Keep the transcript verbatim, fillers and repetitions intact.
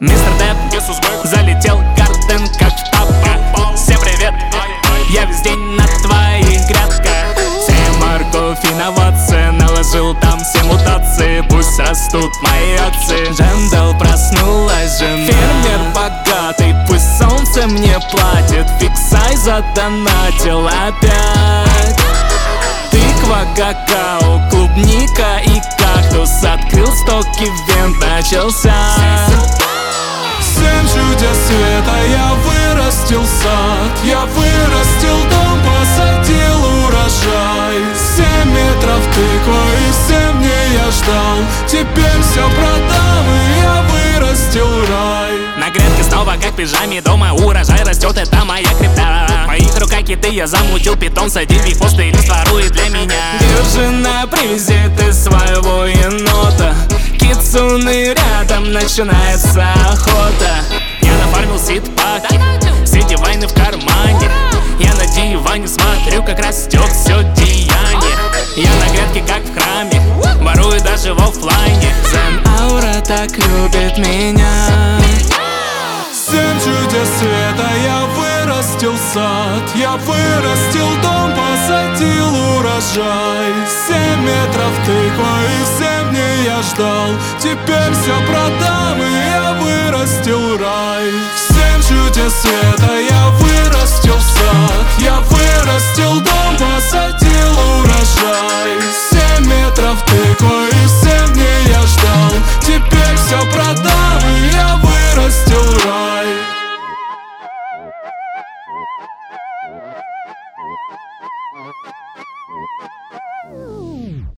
Мистер Деп залетел Гарден как папа. Всем привет, я весь день на твоих грядках. Все морковь и наводцы, наложил там все мутации. Пусть растут мои акции. Джендал проснулась жена. Фермер богатый, пусть солнце мне платит. Фиксай задонатил опять. Тыква, какао, клубника и кактус. Открыл стоки, вент начался. Семь чудес света, я вырастил сад. Я вырастил дом, посадил урожай. Семь метров тыква и семь дней я ждал. Теперь все продам и я вырастил рай. На грядке снова как в пижаме, дома урожай растет, это моя крипта. В моих руках киты, я замутил питон, садил их пост и лист ворует для меня. Держи на привязи ты своего енота. Кицуны рядом, начинается охота. Я нафармил сид-паки, все дивайны в кармане. Я на диване смотрю, как растет все деяние. Я на грядке как в храме, ворую даже в оффлайне. Зен-аура так любит меня. Семь чудес света, я вырастил сад. Я вырастил дом, посадил урожай. Семь метров тыква и семь дней я ждал. Теперь все продам и я вырастил рай. Семь чудес света, я вырастил сад. Я вырастил дом, посадил урожай. Семь метров тыква и семь дней я ждал. Теперь все продам и я вырастил рай.